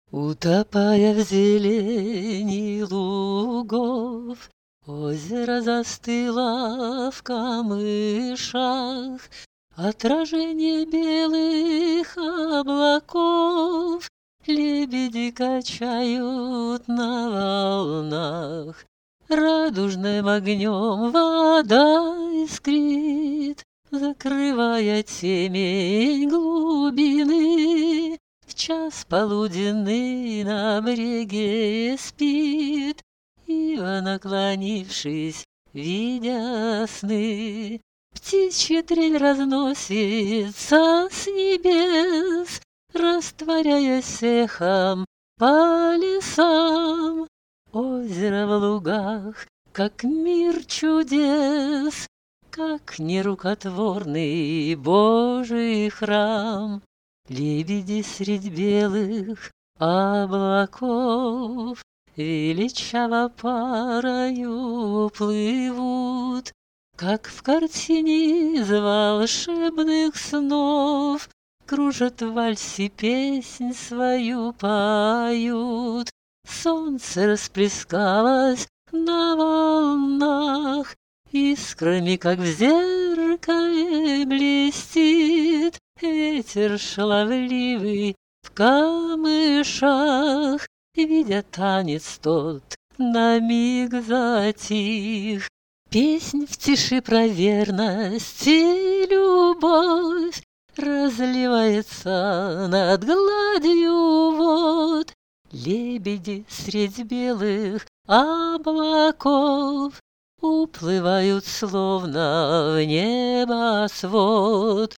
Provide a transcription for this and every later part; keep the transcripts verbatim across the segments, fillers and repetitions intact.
Утопая в зелени лугов, озеро застыло в камышах, отражение белых облаков лебеди качают на волнах. Радужным огнем вода искрит, закрывая темень глубины. В час полуденный на бреге спит ива, наклонившись, видя сны. Птичья трель разносится с небес, растворяясь эхом по лесам. Озеро в лугах, как мир чудес, как нерукотворный Божий храм. Лебеди средь белых облаков величаво парою плывут, как в картине из волшебных снов, кружат в вальсе, песнь свою поют. Солнце расплескалось на волнах, искрами, как в зеркале, блестит. Ветер шаловливый в камышах, видя танец тот, на миг затих. Песнь в тиши про верность и любовь разливается над гладью вод. Лебеди средь белых облаков уплывают, словно в небосвод.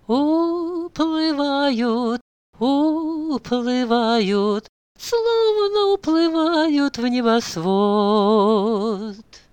Уплывают, уплывают, словно уплывают в небосвод.